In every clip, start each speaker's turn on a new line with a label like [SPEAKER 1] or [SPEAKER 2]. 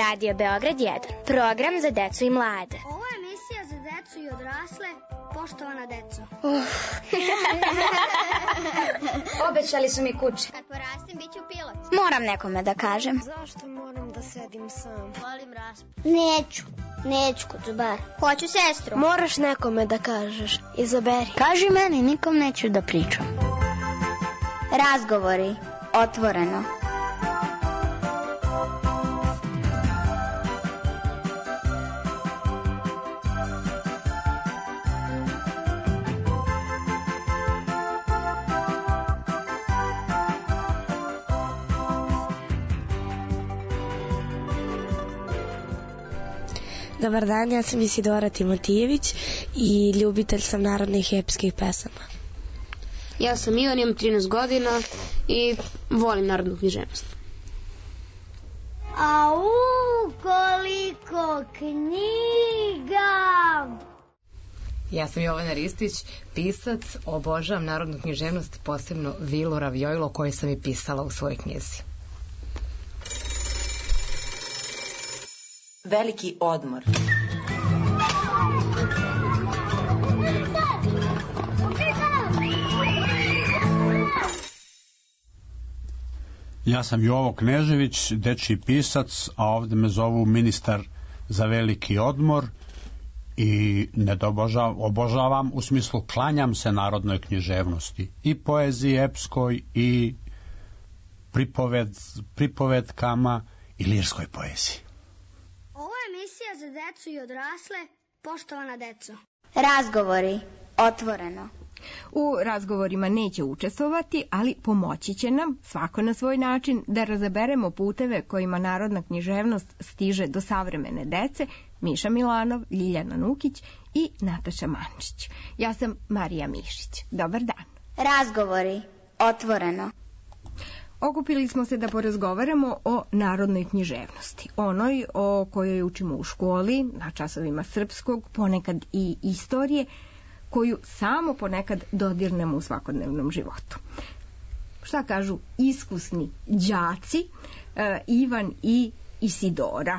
[SPEAKER 1] Radio Beograd 1. Program za decu i mlade.
[SPEAKER 2] Ovo je emisija za decu i odrasle. Poštovana deco.
[SPEAKER 3] Obećali su mi kuće.
[SPEAKER 2] Kad porastem, bit ću pilot.
[SPEAKER 1] Moram nekome da kažem.
[SPEAKER 4] Zašto moram da sedim sam?
[SPEAKER 2] Volim raspad.
[SPEAKER 1] Neću kod zubara.
[SPEAKER 2] Hoću sestru.
[SPEAKER 4] Moraš nekome da kažeš. Izaberi.
[SPEAKER 1] Kaži meni, nikom neću da pričam. Razgovori. Otvoreno.
[SPEAKER 4] Dobar dan, ja sam Isidora Timotijević i ljubitelj sam narodnih i epskih pesama.
[SPEAKER 5] Ja sam Ivan, imam 13 godina i volim narodnu književnost.
[SPEAKER 2] Au, koliko knjiga!
[SPEAKER 6] Ja sam Jovana Ristić, pisac, obožavam narodnu književnost, posebno Vilu Ravijojlo koju sam i pisala u svojoj knjizi.
[SPEAKER 7] Veliki odmor.
[SPEAKER 8] Ja sam Jovo Knežević, dečiji pisac, a ovdje me zovu ministar za veliki odmor i obožavam u smislu klanjam se narodnoj književnosti i poeziji epskoj i pripovedkama i lirskoj poeziji.
[SPEAKER 2] Ovo je emisija za decu i odrasle. Poštovana deco.
[SPEAKER 1] Razgovori. Otvoreno.
[SPEAKER 9] U razgovorima neće učestvovati, ali pomoći će nam, svako na svoj način, da razaberemo puteve kojima narodna književnost stiže do savremene dece, Miša Milanov, Ljiljana Nukić i Nataša Mančić. Ja sam Marija Mišić. Dobar dan.
[SPEAKER 1] Razgovori. Otvoreno.
[SPEAKER 9] Okupili smo se da porazgovaramo o narodnoj književnosti, onoj o kojoj učimo u školi, na časovima srpskog, ponekad i istorije, koju samo ponekad dodirnemo u svakodnevnom životu. Šta kažu iskusni đaci, Ivan i Isidora?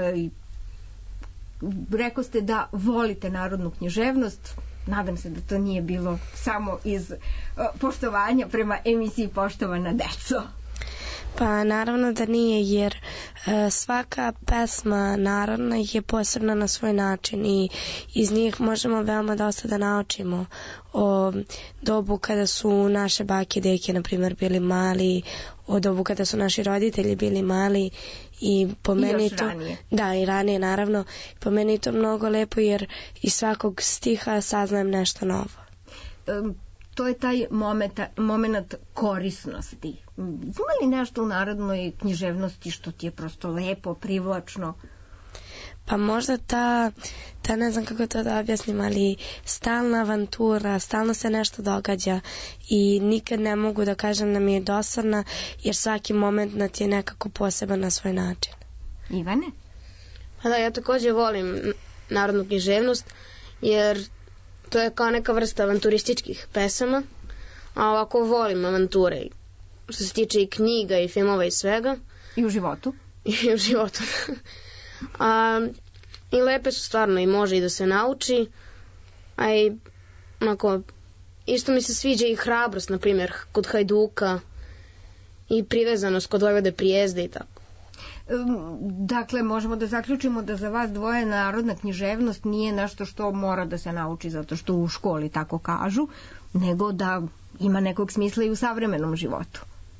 [SPEAKER 9] Rekao ste da volite narodnu književnost. Nadam se da to nije bilo samo iz poštovanja prema emisiji Poštovana deco.
[SPEAKER 4] Pa naravno da nije, jer svaka pesma narodna je posebna na svoj način i iz njih možemo veoma dosta da naučimo o dobu kada su naše bake i deke, na primjer, bili mali, o dobu kada su naši roditelji bili mali i po meni to, da, i ranije naravno, po meni to mnogo lepo jer iz svakog stiha saznajem nešto novo.
[SPEAKER 9] To je taj moment korisnosti. Ima li nešto u narodnoj književnosti što ti je prosto lepo, privlačno?
[SPEAKER 4] Pa možda ta ne znam kako to da objasnim, ali stalna avantura, stalno se nešto događa i nikad ne mogu da kažem da mi je dosadna, jer svaki moment je nekako poseban na svoj način.
[SPEAKER 9] Ivane?
[SPEAKER 5] Pa da, ja također volim narodnu književnost, jer to je kao neka vrsta avanturističkih pesama, a ovako volim avanture, što se tiče i knjiga i filmova i svega.
[SPEAKER 9] I u životu?
[SPEAKER 5] I u životu. I lepe su stvarno i može i da se nauči, a i onako, isto mi se sviđa i hrabrost, na primjer, kod Hajduka i privezanost kod Vojvode Prijezde i tako.
[SPEAKER 9] Dakle, možemo da zaključimo da za vas dvoje narodna književnost nije nešto što mora da se nauči zato što u školi tako kažu, nego da ima nekog smisla i u savremenom životu.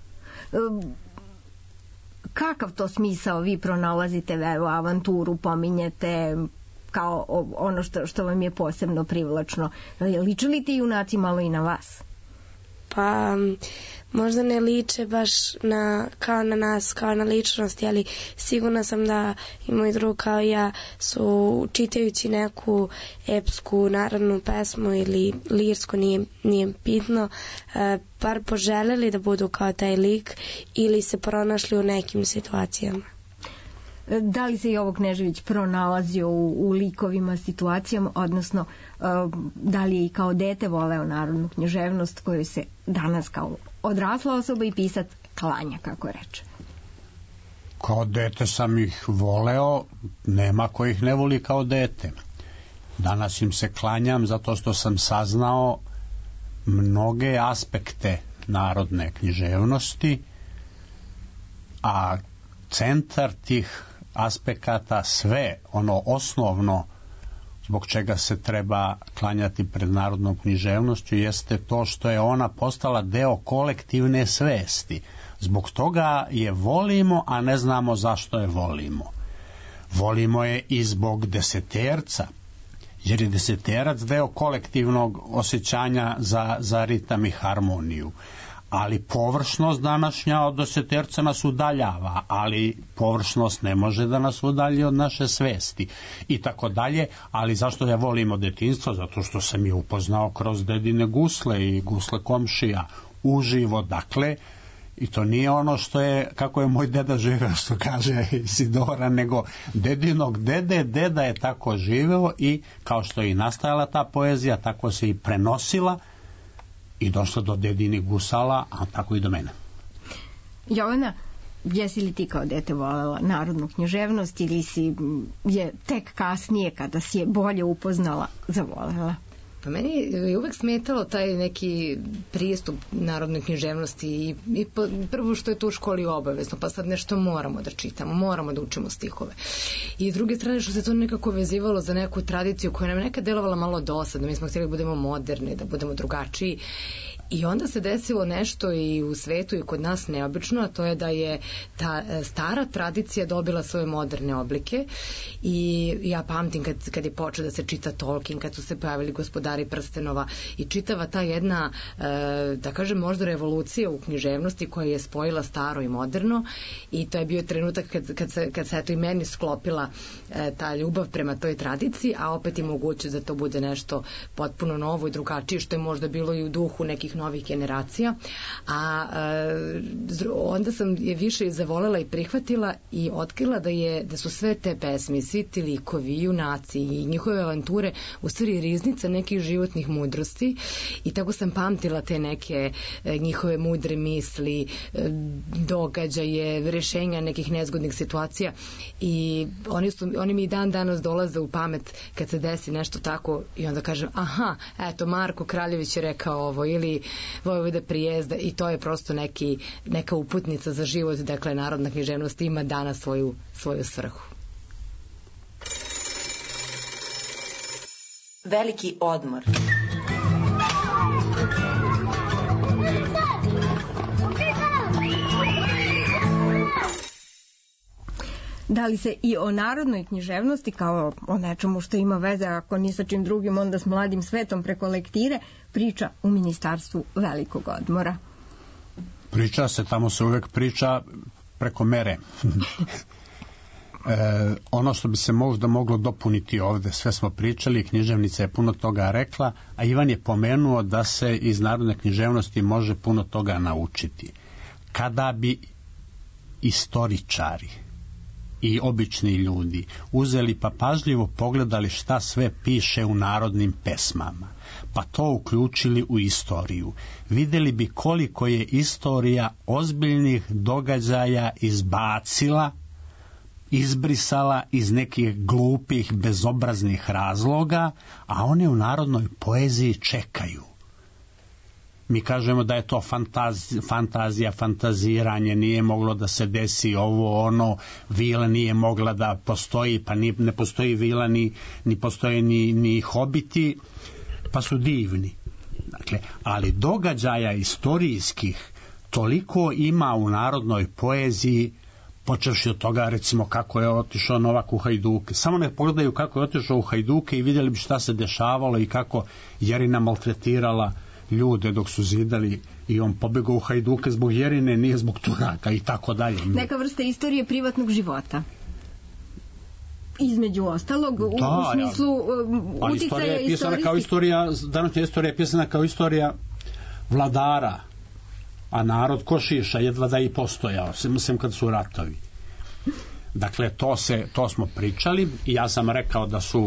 [SPEAKER 9] Kakav to smisao vi pronalazite, evo, avanturu pominjete kao ono što vam je posebno privlačno? Liče li ti junaci malo i na vas?
[SPEAKER 4] Pa možda ne liče baš kao na nas, kao na ličnosti, ali sigurna sam da i moj drug kao i ja su, čitajući neku epsku narodnu pesmu ili lirsku, nije bitno, bar poželjeli da budu kao taj lik ili se pronašli u nekim situacijama.
[SPEAKER 9] Da li se Jovo Knežević pronalazio u likovima, situacijama, odnosno da li je i kao dete voleo narodnu književnost koju se danas kao odrasla osoba i pisac klanja, kako reče?
[SPEAKER 8] Kao dete sam ih voleo, nema ko ih ne voli kao dete. Danas im se klanjam zato što sam saznao mnoge aspekte narodne književnosti, a centar tih aspekata, sve ono osnovno zbog čega se treba klanjati pred narodnom književnošću, jeste to što je ona postala deo kolektivne svesti. Zbog toga je volimo, a ne znamo zašto je volimo. Volimo je i zbog deseterca, jer je deseterac deo kolektivnog osjećanja za ritam i harmoniju. Ali površnost današnja od deseterca nas udaljava, ali površnost ne može da nas udalji od naše svesti i tako dalje. Ali zašto ja volim od detinjstva? Zato što sam je upoznao kroz dedine gusle i gusle komšija uživo, dakle, i to nije ono što je, kako je moj deda živeo, što kaže Isidora, nego dedinog deda je tako živeo i kao što je i nastajala ta poezija, tako se i prenosila i došla do dedinih gusala, a tako i do mene.
[SPEAKER 9] Jovana, jesi li ti kao dete volela narodnu književnost ili si je tek kasnije, kada si je bolje upoznala, zavolela?
[SPEAKER 6] Pa meni je uvek smetalo taj neki pristup narodnoj književnosti i prvo što je to u školi obavezno, pa sad nešto moramo da čitamo, moramo da učimo stihove. I s druge strane što se to nekako vezivalo za neku tradiciju koja nam je nekad delovala malo dosadno, mi smo htjeli da budemo moderni, da budemo drugačiji. I onda se desilo nešto i u svetu i kod nas neobično, a to je da je ta stara tradicija dobila svoje moderne oblike i ja pamtim kad je počeo da se čita Tolkien, kad su se pojavili Gospodari prstenova i čitava ta jedna, da kažem, možda revolucija u književnosti koja je spojila staro i moderno i to je bio trenutak kad se eto i meni sklopila ta ljubav prema toj tradiciji, a opet i mogućnost da to bude nešto potpuno novo i drugačije, što je možda bilo i u duhu nekih novih generacija, a onda sam je više zavolela i prihvatila i otkrila da su sve te pesme, svi ti likovi, junaci i njihove avanture u stvari riznica nekih životnih mudrosti i tako sam pamtila te neke njihove mudre misli, događaje, rešenja nekih nezgodnih situacija i oni mi i dan danas dolaze u pamet kad se desi nešto tako i onda kažem, aha, eto Marko Kraljević je rekao ovo ili Vojvoda Prijezda i to je prosto neka uputnica za život, dakle narodna književnost ima danas svoju svrhu.
[SPEAKER 7] Veliki odmor.
[SPEAKER 9] Da li se i o narodnoj književnosti kao o nečemu što ima veze, ako ni sa čim drugim, onda s mladim svetom preko lektire, priča u Ministarstvu velikog odmora?
[SPEAKER 8] Priča se, tamo se uvek priča preko mere. Ono što bi se možda moglo dopuniti ovde, sve smo pričali, književnica je puno toga rekla, a Ivan je pomenuo da se iz narodne književnosti može puno toga naučiti. Kada bi istoričari i obični ljudi uzeli pa pažljivo pogledali šta sve piše u narodnim pesmama, pa to uključili u istoriju, videli bi koliko je istorija ozbiljnih događaja izbacila, izbrisala iz nekih glupih, bezobraznih razloga, a one u narodnoj poeziji čekaju. Mi kažemo da je to fantazija, fantaziranje, nije moglo da se desi ovo, ono, vila nije mogla da postoji, pa ne postoji vila, ni postoje ni hobiti, pa su divni. Dakle, ali događaja istorijskih toliko ima u narodnoj poeziji, počevši od toga, recimo, kako je otišao Novak u Hajduke. Samo ne pogledaju kako je otišao u Hajduke i vidjeli bi šta se dešavalo i kako Jerina maltretirala ljude dok su zidali i on pobegao u Hajduke zbog Jerine, nije zbog Turaka i tako dalje.
[SPEAKER 9] Neka vrsta istorije privatnog života. Između ostalog, u smislu uticaja istorijskih...
[SPEAKER 8] Današnja istorija je pisana kao istorija vladara, a narod košiša jedva da i postojao, mislim kad su ratovi. Dakle, to smo pričali i ja sam rekao da su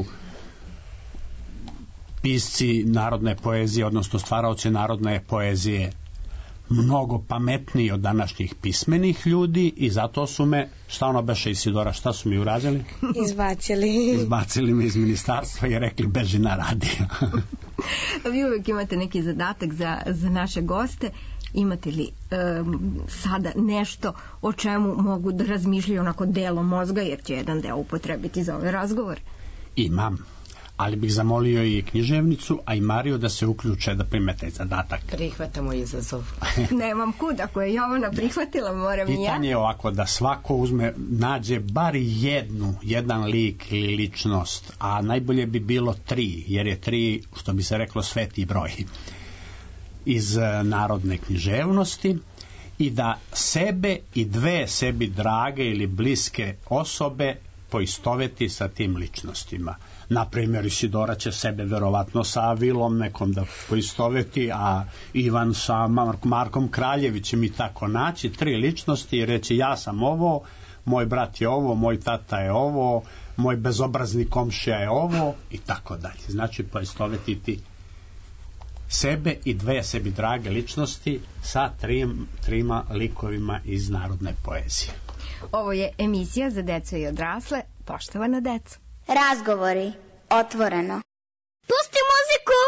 [SPEAKER 8] pisci narodne poezije, odnosno stvaraoci narodne poezije mnogo pametniji od današnjih pismenih ljudi i zato su me, šta ono beše Isidora, šta su mi uradili? Izbacili me iz ministarstva i rekli beži na radio.
[SPEAKER 9] Vi uvek imate neki zadatak za naše goste. Imate li sada nešto o čemu mogu da razmišljaju onako delom mozga, jer će jedan deo upotrebiti za ovaj razgovor?
[SPEAKER 8] Imam, ali bih zamolio i književnicu, a i Mariju da se uključe da prime taj zadatak.
[SPEAKER 6] Prihvatamo izazov.
[SPEAKER 9] Nemam kud, ako je Jovana prihvatila, moram i ja.
[SPEAKER 8] Pitanje je ovako, da svako nađe bar jedan lik ili ličnost, a najbolje bi bilo 3, jer je 3, što bi se reklo, sveti broj, iz narodne književnosti, i da sebe i 2 sebi drage ili bliske osobe poistoveti sa tim ličnostima. Naprimjer, Isidora će sebe verovatno sa Vilom nekom da poistoveti, a Ivan sa Markom Kraljevićem i tako naći 3 ličnosti i reći ja sam ovo, moj brat je ovo, moj tata je ovo, moj bezobrazni komšija je ovo i tako dalje. Znači poistovetiti sebe i 2 sebi drage ličnosti sa 3 likovima iz narodne poezije.
[SPEAKER 9] Ovo je emisija za decu i odrasle. Poštovana deco.
[SPEAKER 1] Razgovori otvoreno.
[SPEAKER 2] Pusti muziku!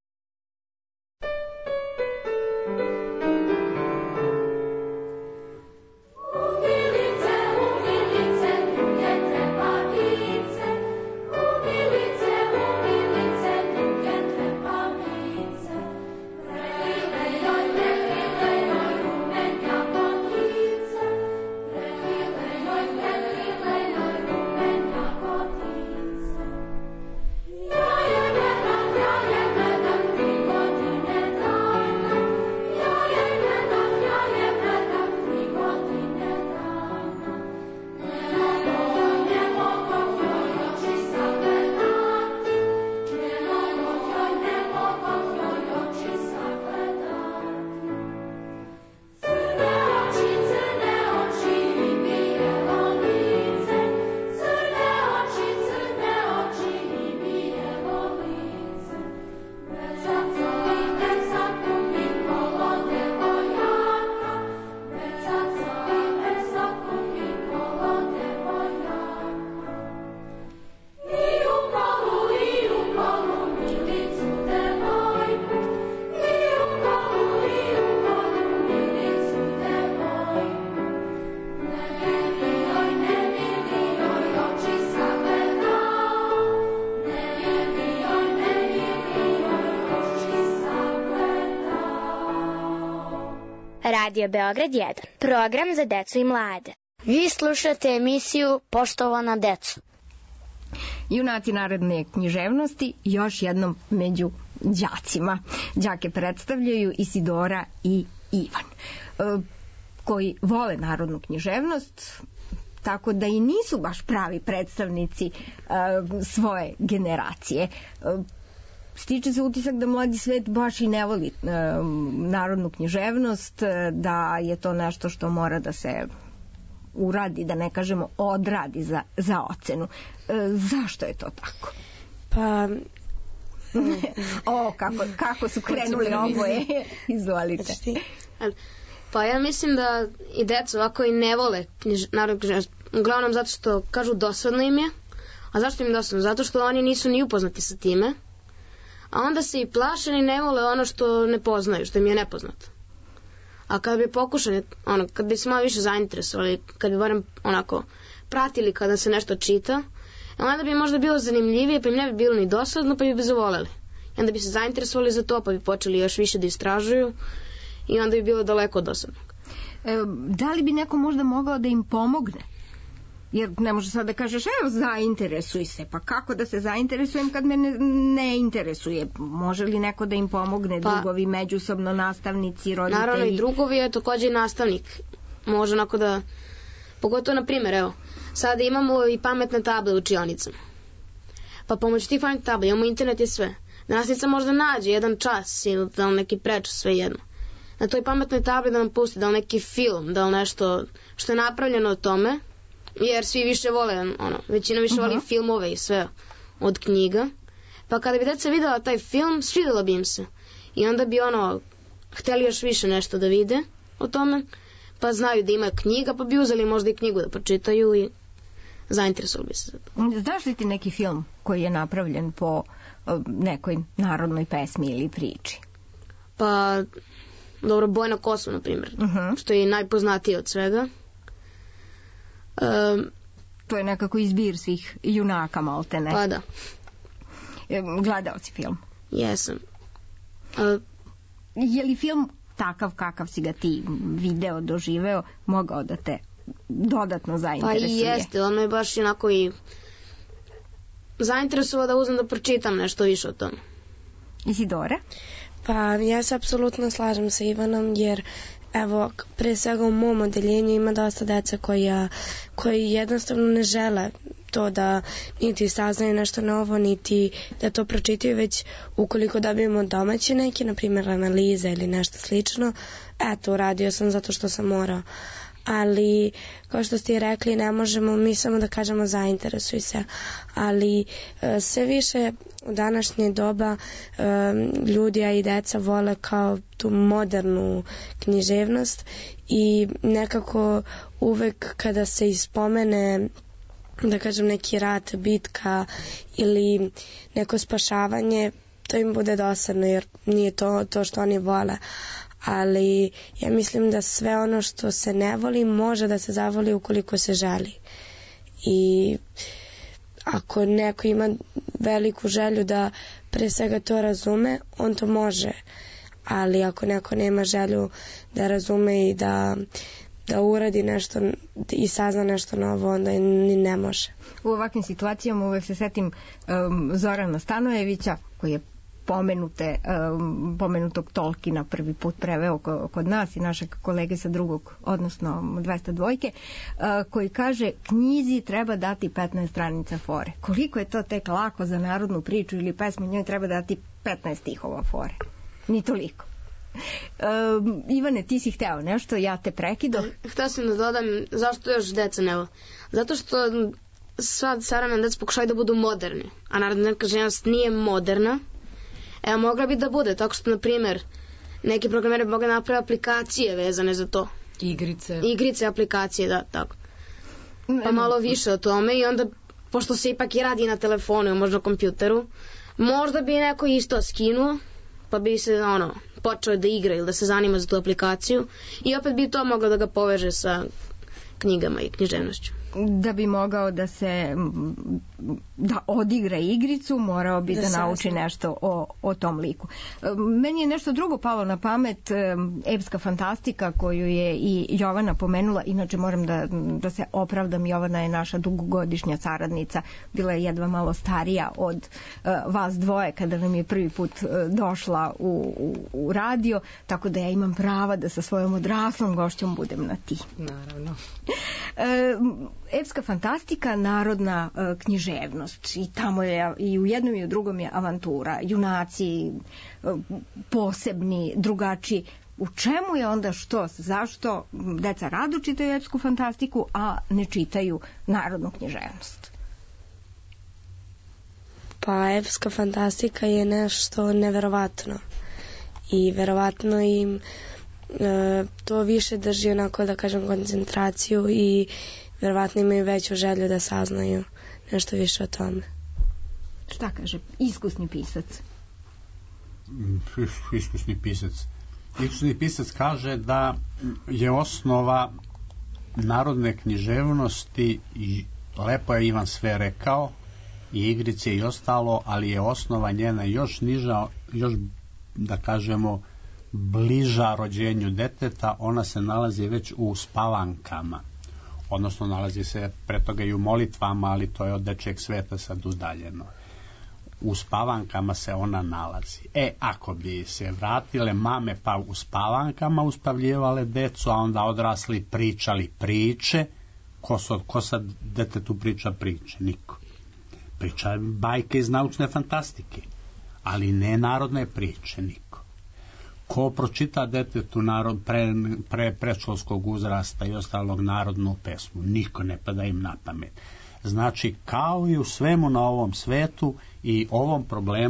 [SPEAKER 1] Radio Beograd 1. Program za decu i mlade.
[SPEAKER 2] Vi slušate emisiju Poštovana deco.
[SPEAKER 9] Junaci narodne književnosti još jednom među đacima. Đake predstavljaju Isidora i Ivan, koji vole narodnu književnost, tako da i nisu baš pravi predstavnici svoje generacije. Stiče se utisak da mladi svet baš i ne voli narodnu književnost, da je to nešto što mora da se uradi, da ne kažemo odradi za ocenu. Zašto je to tako?
[SPEAKER 4] Pa...
[SPEAKER 9] kako su krenuli oboje. Izvolite.
[SPEAKER 5] Pa ja mislim da i deca ovako i ne vole narodnu književnost. Uglavnom zato što kažu dosadno im je. A zašto im dosadno? Zato što oni nisu ni upoznati sa time. A onda se i plaše i ne vole ono što ne poznaju, što im je nepoznato. A kad bi pokušali, kad bi se malo više zainteresovali, kad bi barem onako pratili kada se nešto čita, onda bi možda bilo zanimljivije, pa im ne bi bilo ni dosadno, pa bi zavoleli. I onda bi se zainteresovali za to, pa bi počeli još više da istražuju i onda bi bilo daleko od dosadnog.
[SPEAKER 9] Da li bi neko možda mogao da im pomogne? Jer ne može sad da kažeš, evo, zainteresuj se. Pa kako da se zainteresujem kad me ne interesuje? Može li neko da im pomogne, drugovi, međusobno, nastavnici, roditelji?
[SPEAKER 5] Naravno i drugovi, je također i nastavnik. Može onako da, pogotovo na primjer, evo, sada imamo i pametne table u učionicama. Pa pomoću tih pametnih tabla imamo internet i sve. Nastavnica možda nađe jedan čas ili da li neki prečas, sve jedno. Na toj pametnoj tabli da nam pusti, da li neki film, da li nešto što je napravljeno o tome, jer svi više vole, većina više voli filmove i sve od knjiga. Pa kada bi deca videla taj film, svidjelo bi im se. I onda bi hteli još više nešto da vide o tome, pa znaju da ima knjiga, pa bi uzeli možda i knjigu da pročitaju i zainteresovali bi se za to.
[SPEAKER 9] Znaš li ti neki film koji je napravljen po nekoj narodnoj pesmi ili priči?
[SPEAKER 5] Pa, dobro, Bojna kosa, na primjer, što je najpoznatiji od svega.
[SPEAKER 9] To je nekako izbir svih junaka, maltene.
[SPEAKER 5] Pa da.
[SPEAKER 9] Gledao si film?
[SPEAKER 5] Jesam.
[SPEAKER 9] Je li film takav kakav si ga ti video, doživeo, mogao da te dodatno zainteresuje?
[SPEAKER 5] Pa i jeste, on me baš onako i zainteresovao da uzmem da pročitam nešto više o tom.
[SPEAKER 9] Isidora?
[SPEAKER 4] Pa ja se apsolutno slažem sa Ivanom, jer evo, pre svega u mom odeljenju ima dosta deca koji jednostavno ne žele to da niti saznaju nešto novo, niti da to pročitaju, već ukoliko dobijemo domaće neke, na primjer analize ili nešto slično, eto, uradio sam zato što sam morao. Ali, kao što ste i rekli, ne možemo mi samo da kažemo zainteresuj se, ali sve više u današnje doba ljudi, a i deca vole kao tu modernu književnost i nekako uvek kada se ispomene, da kažem, neki rat, bitka ili neko spašavanje, to im bude dosadno jer nije to što oni vole. Ali ja mislim da sve ono što se ne voli može da se zavoli ukoliko se želi. I ako neko ima veliku želju da pre svega to razume, on to može. Ali ako neko nema želju da razume i da uradi nešto i sazna nešto novo, onda ni ne može.
[SPEAKER 9] U ovakvim situacijama uvek se setim Zorana Stanojevića, koji je pomenutog Tolkina prvi put preveo kod nas i našeg kolege sa drugog, odnosno 202, koji kaže, knjizi treba dati 15 stranica fore. Koliko je to tek lako za narodnu priču ili pesmu, njoj treba dati 15 stihova fore. Ni toliko. Ivane, ti si hteo nešto, ja te prekido.
[SPEAKER 5] Hteo sam da dodam, zašto još deca ne vole? Zato što sad savremena deca pokušaju da budu moderni, a narodna književnost nije moderna. Evo, mogla bi da bude, tako što, na primjer, neki programeri bi mogli napraviti aplikacije vezane za to. Igrice, aplikacije, da, tako. Pa malo više o tome i onda, pošto se ipak i radi na telefonu, možda na kompjuteru, možda bi neko isto skinuo, pa bi se, počeo da igra ili da se zanima za tu aplikaciju i opet bi to moglo da ga poveže sa knjigama i književnošću.
[SPEAKER 9] Da bi mogao da odigra igricu, morao bi da nauči nešto o tom liku. Meni je nešto drugo palo na pamet, epska fantastika koju je i Jovana pomenula, inače moram da se opravdam, Jovana je naša dugogodišnja saradnica, bila je jedva malo starija od vas dvoje kada nam je prvi put došla u radio, tako da ja imam prava da sa svojom odraslom gošćom budem na ti.
[SPEAKER 6] Naravno.
[SPEAKER 9] Epska fantastika, narodna književnost, i tamo je i u jednom i u drugom je avantura, junaci posebni, drugačiji. U čemu je onda zašto deca rado čitaju epsku fantastiku, a ne čitaju narodnu književnost?
[SPEAKER 4] Pa epska fantastika je nešto neverovatno i verovatno im to više drži, onako da kažem, koncentraciju i verovatno imaju veću želju da saznaju nešto više o tome.
[SPEAKER 9] Šta kaže iskusni pisac?
[SPEAKER 8] Iskusni pisac kaže da je osnova narodne književnosti, i lepo je Ivan sve rekao, i igrice i ostalo, ali je osnova njena još niža, još da kažemo bliža rođenju deteta. Ona se nalazi već u spavankama, odnosno nalazi se pre toga i u molitvama, ali to je od dečijeg sveta sad udaljeno. U spavankama se ona nalazi. Ako bi se vratile mame pa u spavankama uspavljivale decu, a onda odrasli pričali priče, ko sad detetu priča priče? Niko. Priča bajke iz naučne fantastike, ali ne narodne priče, niko. Ko pročita detetu pre predškolskog uzrasta i ostalog narodnu pesmu? Niko, ne pada im na pamet. Znači, kao i u svemu na ovom svetu i ovom problemu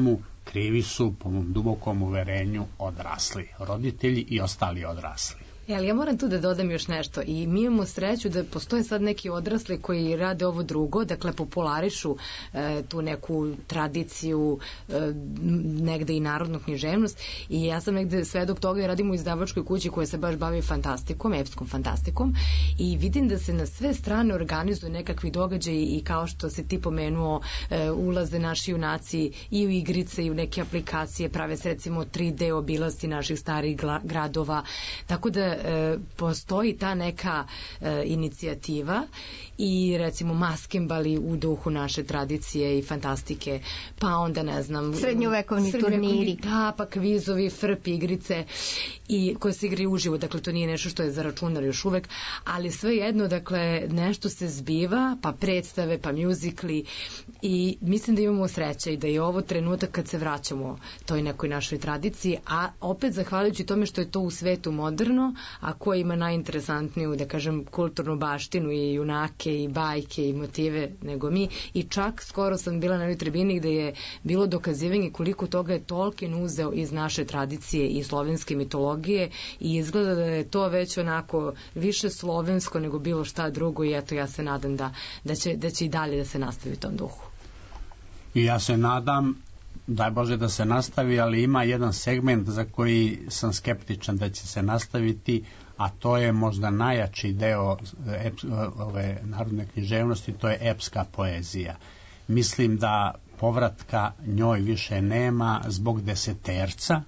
[SPEAKER 8] krivi su, po mom dubokom uverenju, odrasli, roditelji i ostali odrasli.
[SPEAKER 6] Ali ja moram tu da dodam još nešto i mi imamo sreću da postoje sad neki odrasli koji rade ovo drugo, dakle popularišu tu neku tradiciju, negde i narodnu književnost i ja sam negde svedok toga i radim u izdavačkoj kući koja se baš bavi fantastikom, epskom fantastikom i vidim da se na sve strane organizuju nekakvi događaji i kao što si ti pomenuo, ulaze naši junaci i u igrice i u neke aplikacije, prave se recimo 3D obilasti naših starih gradova, tako da postoji ta neka inicijativa i recimo maskembali u duhu naše tradicije i fantastike, pa onda ne znam
[SPEAKER 9] srednjovekovni turniri,
[SPEAKER 6] da, pa kvizovi, frp igrice i koje se igraju uživo, dakle to nije nešto što je za računar još uvek, ali svejedno, dakle nešto se zbiva, pa predstave, pa mjuzikli i mislim da imamo sreće i da je ovo trenutak kad se vraćamo toj nekoj našoj tradiciji, a opet zahvaljujući tome što je to u svetu moderno, a ko ima najinteresantniju, da kažem, kulturnu baštinu i junake i bajke i motive nego mi i čak skoro sam bila na jednoj tribini gde je bilo dokazivanje koliko toga je Tolkien uzeo iz naše tradicije i slovenske mitologije i izgleda da je to već onako više slovensko nego bilo šta drugo i eto ja se nadam da će i dalje da se nastavi u tom duhu.
[SPEAKER 8] I ja se nadam, daj Bože da se nastavi, ali ima jedan segment za koji sam skeptičan da će se nastaviti, a to je možda najjači deo ove narodne književnosti, to je epska poezija. Mislim da povratka njoj više nema zbog deseterca,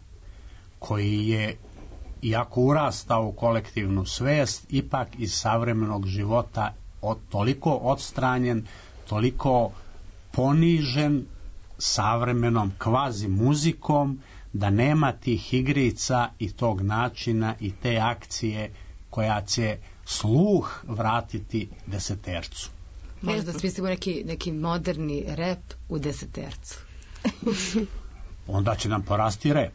[SPEAKER 8] koji je, iako urastao u kolektivnu svest, ipak iz savremenog života toliko odstranjen, toliko ponižen savremenom kvazi muzikom, da nema tih igrica i tog načina i te akcije koja će sluh vratiti desetercu.
[SPEAKER 6] Možda smislimo neki moderni rep u desetercu.
[SPEAKER 8] Onda će nam porasti rep.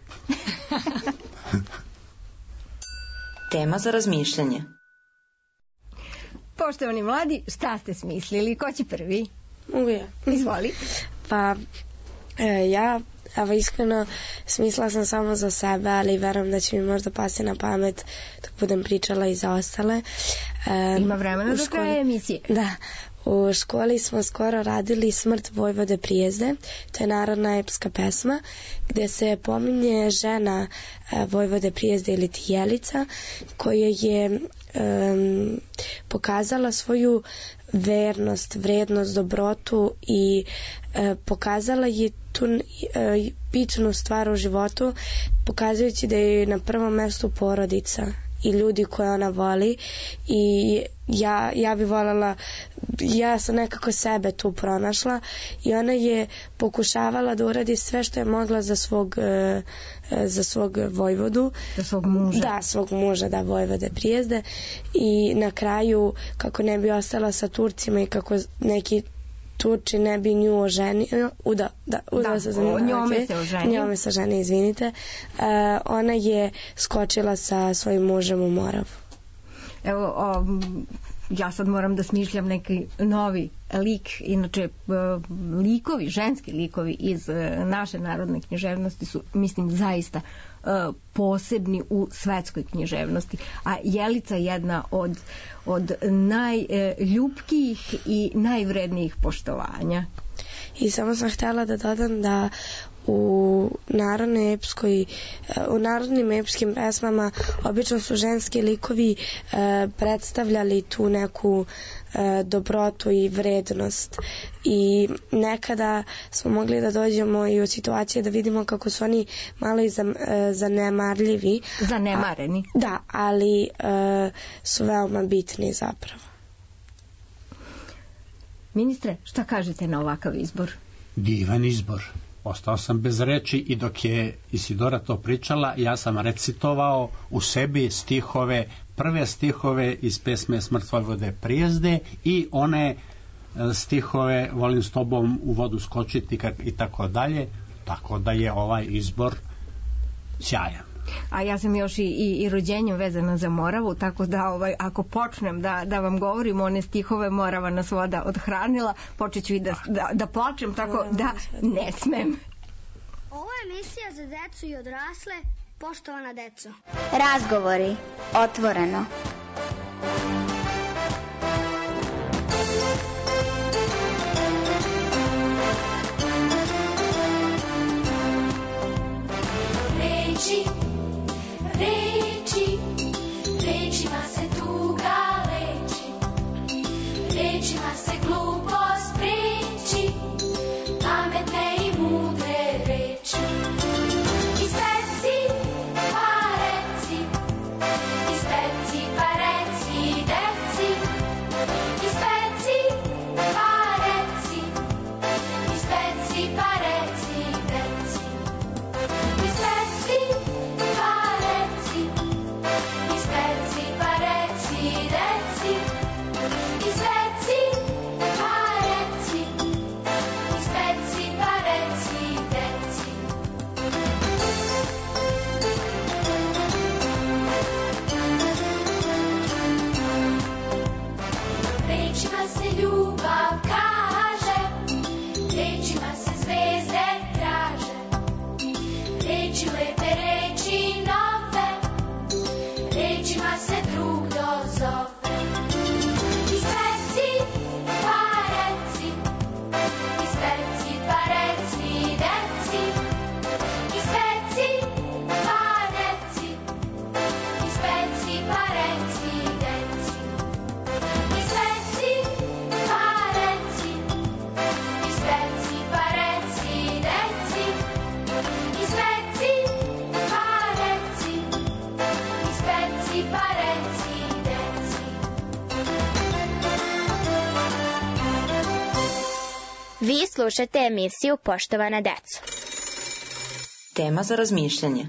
[SPEAKER 7] Tema za razmišljanje.
[SPEAKER 9] Poštovani mladi, šta ste smislili? Ko će prvi?
[SPEAKER 4] Mogu ja.
[SPEAKER 9] Izvoli.
[SPEAKER 4] Pa ja iskreno smislila sam samo za sebe, ali verujem da će mi možda pasti na pamet dok budem pričala i za ostale.
[SPEAKER 9] Ima vremena do kraja emisije.
[SPEAKER 4] Da. U školi smo skoro radili Smrt Vojvode Prijezde, to je narodna epska pesma gde se pominje žena Vojvode Prijezde ili Jelica koja je pokazala svoju vernost, vrednost, dobrotu i pokazala je tu bitnu stvar u životu, pokazujući da je na prvom mestu porodica i ljudi koje ona voli i ja bi voljela, ja sam nekako sebe tu pronašla i ona je pokušavala da uradi sve što je mogla za svog vojvodu,
[SPEAKER 9] za svog muža.
[SPEAKER 4] Da, svog muža, da, Vojvode Prijezde i na kraju kako ne bi ostala sa Turcima i kako neki Turči ne bi nju oženio, njome se oženio, izvinite, ona je skočila sa svojim mužem u Moravu.
[SPEAKER 9] Evo, ja sad moram da smišljam neki novi lik, inače likovi, ženski likovi iz naše narodne književnosti su, mislim, zaista posebni u svetskoj književnosti, a Jelica je jedna od najljupkijih i najvrednijih poštovanja.
[SPEAKER 4] I samo sam htjela da dodam da u narodnim epskim pesmama obično su ženski likovi predstavljali tu neku dobrotu i vrednost i nekada smo mogli da dođemo i u situacije da vidimo kako su oni malo i zanemarljivi,
[SPEAKER 9] zanemareni,
[SPEAKER 4] da, ali su veoma bitni zapravo.
[SPEAKER 9] Ministre, šta kažete na ovakav izbor?
[SPEAKER 8] Divan izbor. Ostao sam bez reči i dok je Isidora to pričala, ja sam recitovao u sebi stihove, prve stihove iz pesme Smrt Vojvode Prijezde i one stihove Volim s tobom u vodu skočiti i tako dalje, tako da je ovaj izbor sjajan.
[SPEAKER 9] A ja sam još i rođenjem vezana za Moravu, tako da ako počnem da vam govorim one stihove Morava nas voda odhranila, počet ću i da plačem, tako da ne smem.
[SPEAKER 2] Ovo emisija za decu i odrasle, poštovana deco.
[SPEAKER 1] Razgovori otvoreno.
[SPEAKER 10] Reči, reči, rečima se tuga leči, rečima se glupost preči, pametne i mudre reči. Ispeci, pa reci, ispeci, pa reci deci, ispeci, pa reci, ispeci, pa reci deci. Ispeci, pa reci, ispeci, pa reci deci, ispeci, pa reci, ispeci, pa reci deci. Rečima se ljubav kaže, rečima se zvezde traže, reči lepe, reči nove, rečima se drug dozove. Ispeci, pa reci, ispeci, pa reci deci, ispeci, pa reci, ispeci, pa reci deci, ispeci, pa reci, ispeci, pa reci deci, ispeci, pa reci, ispeci, pa reci deci.
[SPEAKER 1] Vi slušate emisiju Poštovana deco.
[SPEAKER 7] Tema za razmišljanje.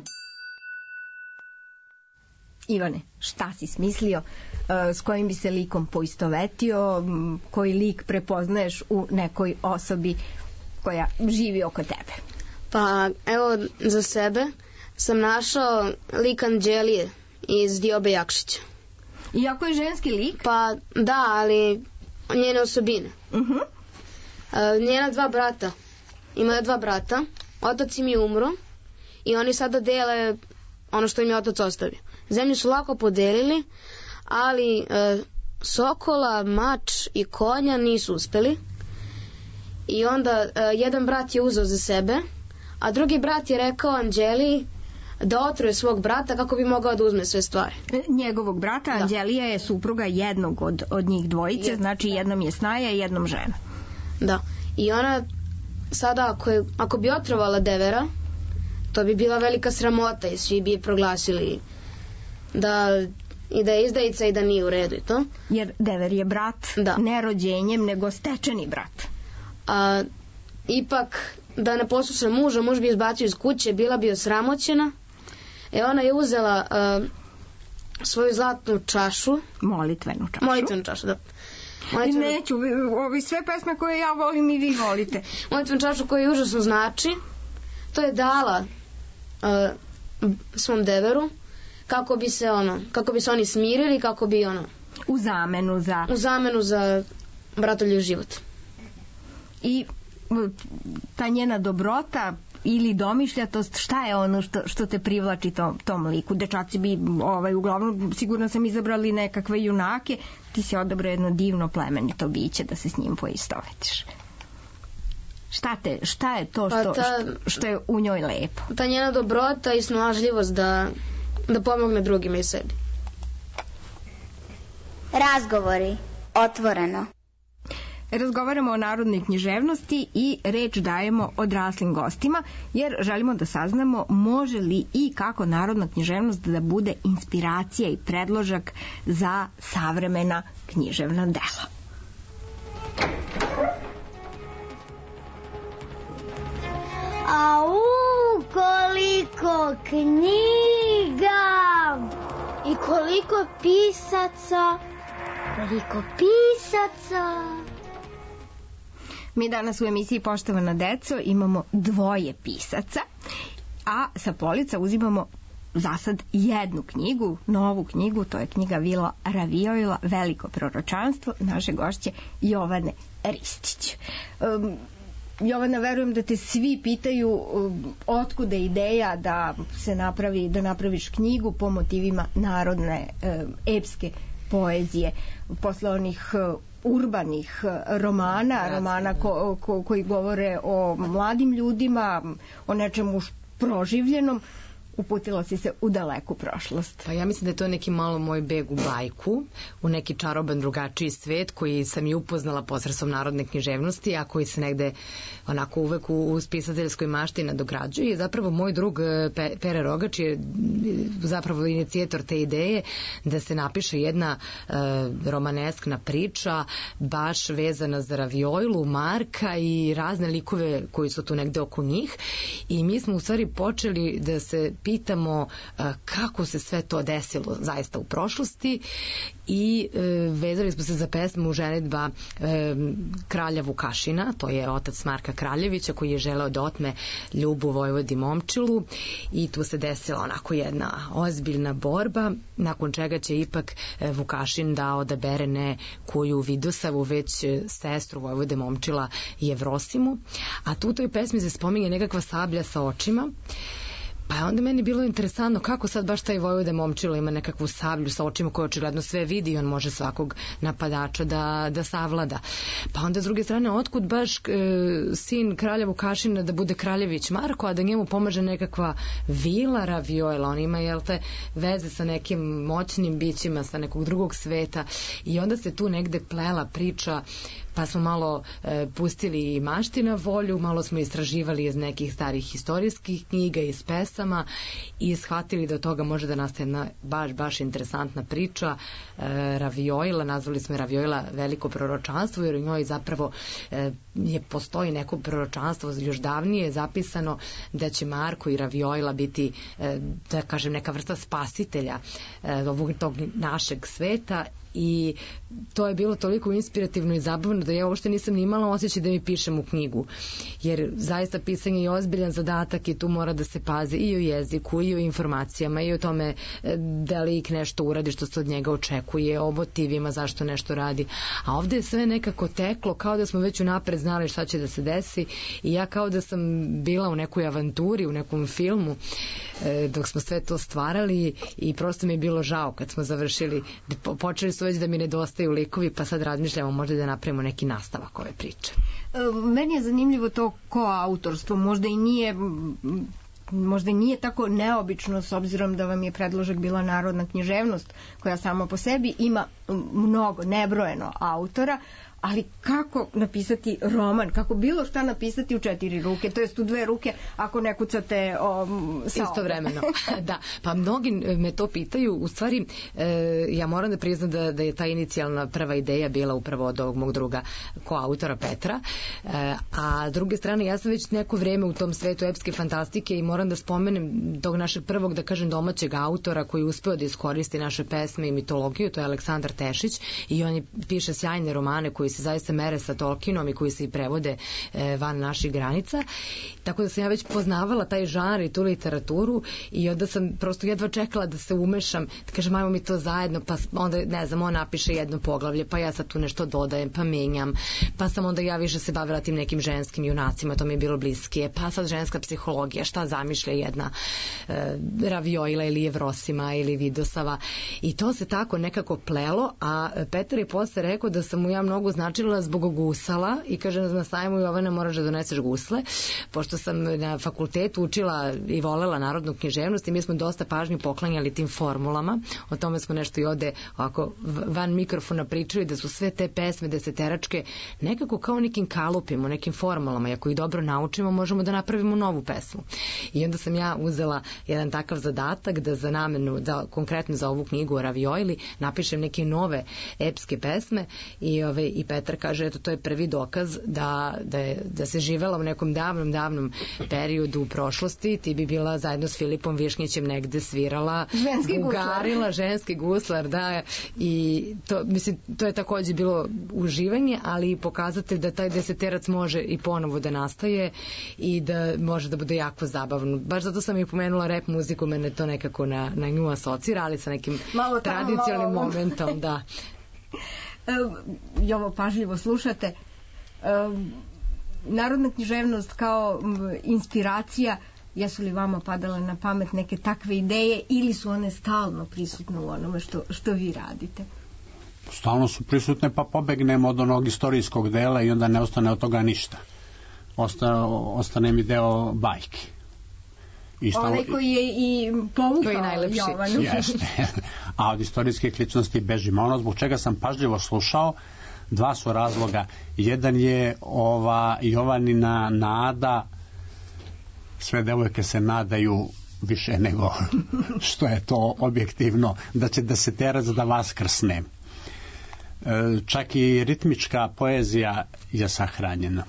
[SPEAKER 9] Ivane, šta si smislio, s kojim bi se likom poistovetio, koji lik prepoznaješ u nekoj osobi koja živi oko tebe?
[SPEAKER 5] Pa evo za sebe sam našao lik Anđelije iz Diobe Jakšića.
[SPEAKER 9] Iako je ženski lik?
[SPEAKER 5] Pa da, ali njene osobine. Njena dva brata, ima dva brata, otac im je umro i oni sada dele ono što im je otac ostavio. Zemlju su lako podelili, ali sokola, mač i konja nisu uspeli. I onda jedan brat je uzeo za sebe, a drugi brat je rekao Anđeliji da otruje svog brata kako bi mogao da uzme sve stvari.
[SPEAKER 9] Njegovog brata, da. Anđelija je supruga jednog od njih dvojice, znači jednom je snaja i jednom žena.
[SPEAKER 5] Da, i ona sada ako bi otrovala Devera, to bi bila velika sramota i svi bi je proglasili da je izdajica i da nije u redu i to.
[SPEAKER 9] Jer Dever je brat, da. Ne rođenjem, nego stečeni brat.
[SPEAKER 5] A ipak da ne posluša muža, muž bi izbacio iz kuće, bila bi osramoćena. Ona je uzela svoju zlatnu čašu.
[SPEAKER 9] Molitvenu čašu,
[SPEAKER 5] da.
[SPEAKER 9] Neću, sve pesme koje ja volim i vi volite.
[SPEAKER 5] Molitvenu čašu koja je užasno znači. To je dala svom Deveru kako bi se oni smirili, kako bi
[SPEAKER 9] u zamenu za bratoljuv život. I ta njena dobrota ili domišljatost, šta je ono što te privlači tom liku? Dečaci bi uglavnom sigurno sam izabrali nekakve junake, ti si odabrao jedno divno plemenito biće da se s njim poistovetiš. Šta je to što je u njoj lepo?
[SPEAKER 5] Ta njena dobrota i snalažljivost da pomogne drugima i sebi.
[SPEAKER 1] Razgovori otvoreno.
[SPEAKER 9] Razgovaramo o narodnoj književnosti i reč dajemo odraslim gostima, jer želimo da saznamo može li i kako narodna književnost da bude inspiracija i predložak za savremena književna dela.
[SPEAKER 2] Au, koliko knjiga! I koliko pisaca! Koliko pisaca!
[SPEAKER 9] Mi danas u emisiji Poštovana deco imamo dvoje pisaca, a sa polica uzimamo za sad jednu knjigu, novu knjigu, to je knjiga Vila Ravijojla, Veliko proročanstvo, naše gošće Jovane Ristić. Jovana, verujem da te svi pitaju otkuda ideja da napraviš knjigu po motivima narodne epske poezije. Posle onih urbanih romana koji govore o mladim ljudima, o nečemu proživljenom, uputila si se u daleku prošlost.
[SPEAKER 6] Pa ja mislim da je to neki malo moj beg u bajku, u neki čaroban drugačiji svet koji sam i upoznala posredstvom narodne književnosti, a koji se negde onako uvek u spisateljskoj mašti nadograđuje. I zapravo moj drug Pere Rogač je zapravo inicijator te ideje da se napiše jedna romaneskna priča baš vezana za Ravijojlu, Marka i razne likove koji su tu negde oko njih. I mi smo u stvari počeli da se pitamo kako se sve to desilo zaista u prošlosti i vezali smo se za pesmu ženidba kralja Vukašina, to je otac Marka Kraljevića koji je želeo da otme Ljubu Vojvodi Momčilu i tu se desila onako jedna ozbiljna borba, nakon čega će ipak Vukašin da odabere ne koju Vidosavu, već sestru Vojvode Momčila Jevrosimu, a tu u toj pesmi se spominje nekakva sablja sa očima. Pa je onda meni bilo interesantno kako sad baš taj Vojvoda Momčilo ima nekakvu sablju sa očima koje očigledno sve vidi i on može svakog napadača da savlada. Pa onda s druge strane, otkud baš sin kralja Vukašina da bude Kraljević Marko, a da njemu pomaže nekakva vila Ravijojla. On ima, jel te, veze sa nekim moćnim bićima, sa nekog drugog sveta i onda se tu negde plela priča. Pa smo malo pustili i mašti na volju, malo smo istraživali iz nekih starih istorijskih knjiga, iz pesama i shvatili da od toga može da nastaje jedna baš interesantna priča. Ravijojla, nazvali smo je Ravijojla veliko proročanstvo, jer u njoj zapravo postoji neko proročanstvo još davnije zapisano da će Marko i Ravijojla biti, da kažem, neka vrsta spasitelja ovog tog našeg sveta. I to je bilo toliko inspirativno i zabavno da ja uopšte nisam ni imala osjećaj da mi pišem u knjigu, jer zaista pisanje je ozbiljan zadatak i tu mora da se pazi i o jeziku i o informacijama i o tome da lik nešto uradi što se od njega očekuje, o motivima zašto nešto radi, a ovde je sve nekako teklo kao da smo već unapred znali šta će da se desi i ja kao da sam bila u nekoj avanturi, u nekom filmu dok smo sve to stvarali i prosto mi je bilo žao kad smo završili, počeli su već da mi nedostaju likovi, pa sad razmišljamo možda da napravimo neki nastavak ove priče.
[SPEAKER 9] Meni je zanimljivo to koautorstvo, možda i nije tako neobično s obzirom da vam je predložak bila narodna književnost koja sama po sebi ima mnogo, nebrojeno autora, ali kako napisati roman, kako bilo šta napisati u 4 ruke, to jest u 2 ruke ako ne kucate
[SPEAKER 6] istovremeno. Da, pa mnogi me to pitaju, u stvari ja moram da priznam da je ta inicijalna prva ideja bila upravo od ovog mog druga koautora Petra, a s druge strane ja sam već neko vreme u tom svetu epske fantastike i moram da spomenem tog našeg prvog, da kažem, domaćeg autora koji je uspeo da iskoristi naše pesme i mitologiju, to je Aleksandar Tešić i on piše sjajne romane koji se zaista mere sa Tolkienom i koji se i prevode van naših granica. Tako da sam ja već poznavala taj žanr i tu literaturu i onda sam prosto jedva čekala da se umešam, da kažem ajmo mi to zajedno, pa onda ne znam, on napiše jedno poglavlje, pa ja sad tu nešto dodajem, pa menjam, pa sam onda ja više se bavila tim nekim ženskim junacima, to mi je bilo bliskije, pa sad ženska psihologija, šta zamišlja jedna Ravijojla ili Jevrosima ili Vidosava i to se tako nekako plelo, a Petar je posle rekao da sam mu ja mnogo značila zbog gusala i kaže na sajmu Jovana moraš da doneseš gusle, pošto sam na fakultetu učila i volela narodnu književnost i mi smo dosta pažnju poklanjali tim formulama, o tome smo nešto i ovde ovako van mikrofona pričali da su sve te pesme deseteračke nekako kao nekim kalupima, nekim formulama i ako ih dobro naučimo možemo da napravimo novu pesmu. I onda sam ja uzela jedan takav zadatak da za namenu, da konkretno za ovu knjigu o Ravijojli napišem neke nove epske pesme i Petar kaže, eto, to je prvi dokaz da se živela u nekom davnom periodu u prošlosti, ti bi bila zajedno s Filipom Višnjićem negde svirala, ugarila, ženski guslar, da, i to, mislim, to je takođe bilo uživanje, ali i pokazatelj da taj deseterac može i ponovo da nastaje i da može da bude jako zabavno. Baš zato sam i pomenula rap muziku, mene to nekako na nju asocira, ali sa nekim tradicionalnim momentom, da.
[SPEAKER 9] I ovo pažljivo slušate. narodna književnost kao inspiracija, jesu li vama padale na pamet neke takve ideje ili su one stalno prisutne u onome što vi radite?
[SPEAKER 8] Stalno su prisutne, pa pobegnemo od onog istorijskog dela i onda ne ostane od toga ništa. Ostane mi deo bajke.
[SPEAKER 9] Onaj koji je i povukao Jovanu.
[SPEAKER 8] Jeste. A od istorijskih ličnosti bežimo. Ono zbog čega sam pažljivo slušao, dva su razloga. Jedan je ova Jovanina nada, sve devojke se nadaju više nego što je to objektivno, da će deseterac da vaskrsne. Čak i ritmička poezija je sahranjena